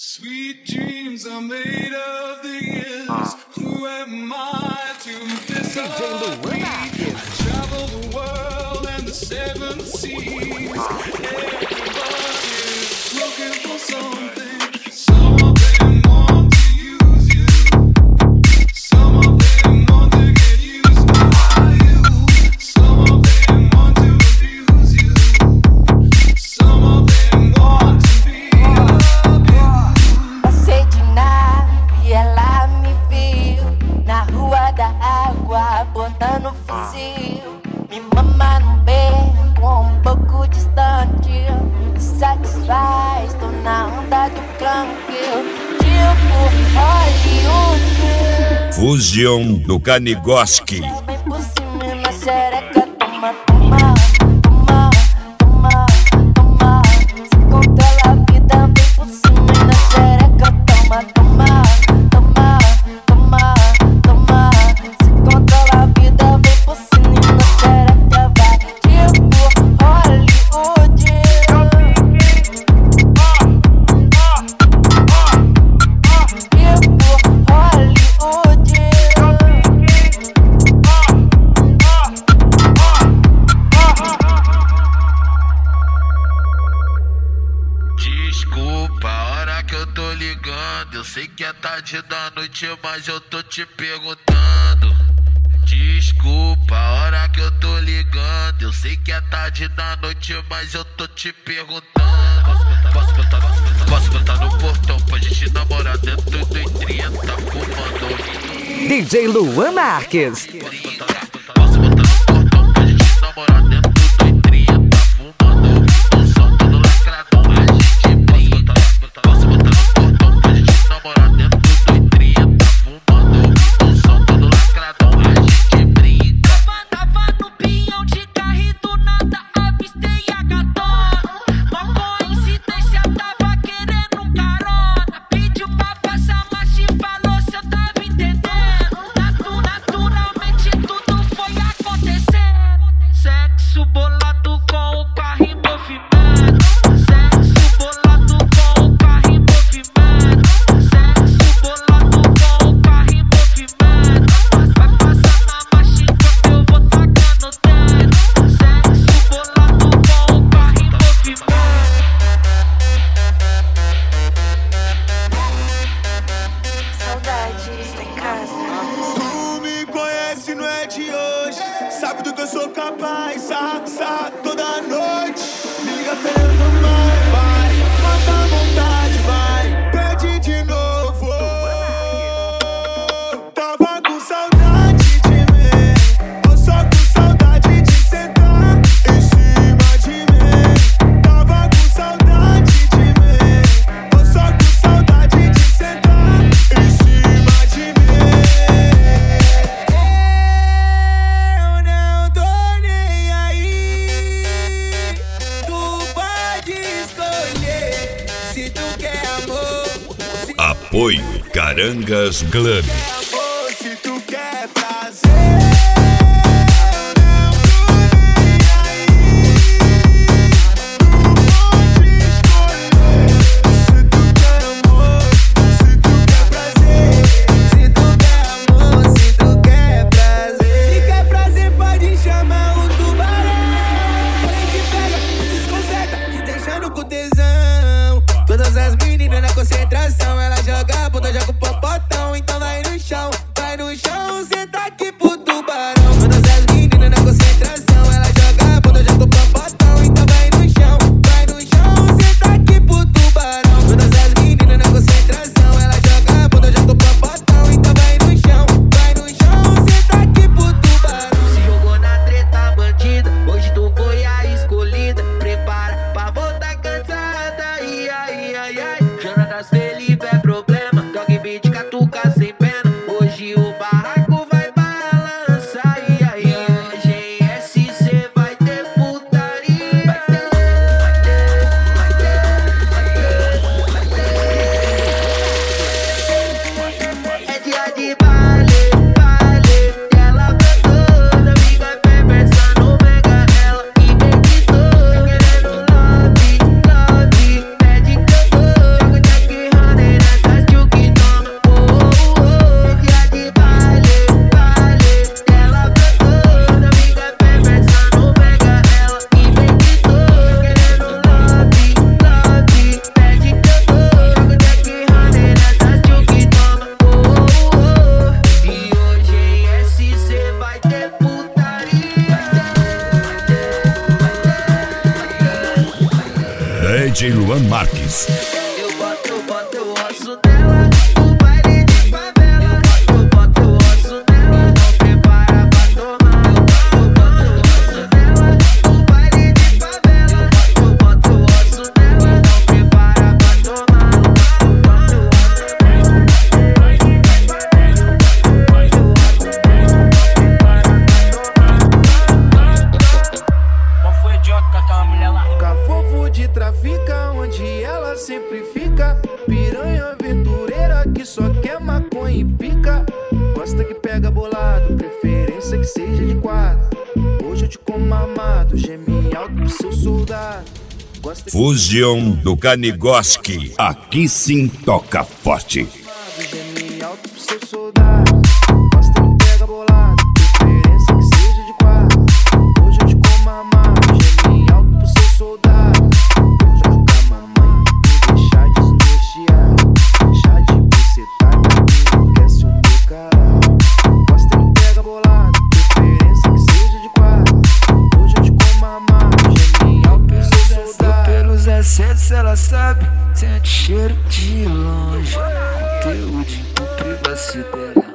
Sweet dreams are made of these. Who am I to disagree? Travel the world and the seven seas. Everybody's looking for something. Some of them want to use you. Some of them want to get used by you. Some of them want to abuse you. Some of them want to be loved. Passei de nave e ela me viu na rua da água, botando fuzil. Me mama no beco, um pouco distante. Satisfaz, tô na onda do crank. Tipo Hollywood. Fusion do Kanigoski. Vem por cima na xereca, toma, toma, toma, toma, toma. Se controla a vida, vem por cima na xereca, toma, toma, toma, toma, toma. Se controla a vida, vem por cima na xereca, vai. Tipo Hollywood. Tipo Hollywood. Desculpa a hora que eu tô ligando. Eu sei que é tarde da noite, mas eu tô te perguntando. Desculpa a hora que eu tô ligando. Eu sei que é tarde da noite, mas eu tô te perguntando. Posso botar no portão pra gente namorar dentro do 30 fumando. DJ Luan Marques. Posso botar no portão pra gente namorar dentro do 30 fumando. O som todo lacradão, a gente brinca. Posso botar no portão pra gente namorar dentro do 30 fumando. O som todo lacradão, a gente brinca. Tava no pinhão de carro e do nada avistei a gatona. Uma coincidência, tava querendo um carona. Pediu pra passar, mas te falou se eu tava entendendo. Naturalmente tudo foi acontecendo. Sexo bolado com o carro em movimento. Sexo bolado com o carro em movimento. Sexo bolado com o carro em movimento. Vai passar na marcha enquanto eu vou tacando dentro. Sexo bolado com o carro em movimento. Saudade, está em casa. Tu me conhece, não é de hoje. Sabe do que eu sou capaz. Sarra toda noite. Me liga querendo mais. Vai, mata a vontade, vai. Pede de novo. Tava com saudade de mim. Tô só com saudade de sentar em cima de mim. Tava com saudade de mim. Tô só com saudade de sentar em cima de mim. Eu não tô nem aí. Tu pode escolher se tu quer amor, se Apoio Carangas Club. amor, se tu quer prazer. Eu não tô nem aí. Tu pode escolher se tu quer amor, se tu quer prazer. Se tu quer amor, se tu quer prazer. Se quer prazer, pode chamar o tubarão. Ele te pega, desconcerta, te deixando com tesão. Todas as meninas na concentração, ela joga a bunda, joga o popotão. Então vai no chão, senta aqui pro tubarão. Todas as meninas na concentração, ela joga a bunda, joga o popotão. Então vai no chão, senta aqui pro tubarão. Todas as meninas na concentração, ela joga a bunda, joga o popotão. Então vai no chão, senta aqui pro tubarão. Se jogou na treta bandida, hoje tu foi a escolhida. Prepara pra voltar cansada, ai, ai, ai, ai. Jonatas Felipe é problema, dog beat catuca sem pena. Hoje o barraco vai balançar, ai, ai, ai. GSC vai ter putaria. Vai ter. É dia de baile, e ela gostou. Amiga perversa, não pega ela e meditou. Querendo love, pede que eu dou. Jogo de DJ Luan Marques. Eu boto o osso dela no baile de favela. Eu boto o osso dela, não prepara pra tomar. Eu boto o osso dela no baile de favela. Eu boto o osso dela, não prepara pra tomar. Qual foi o idiota com aquela mulher lá? Cafofo de trafica, onde ela sempre fica. Piranha aventureira que só quer maconha e pica. Gosta que pega bolado, preferência que seja de quatro. Hoje eu te como armado, geme alto pro seu soldado. Gosta que Fusion do Canigoski. Aqui sim toca forte. geme alto pro seu soldado. Gosta que pega bolado, preferência que seja de quatro. Hoje eu te como armado, geme alto pro seu soldado. Joga pra mamãe e deixar desnortear. Deixar de bucetar que enriquece o meu caralho. Gosta que pega bolado, preferência que seja de quatro. Hoje eu te como armado, geme alto pro seu soldado. Pelos excessos ela sabe, sente cheiro de longe. Conteúdo por privacidade.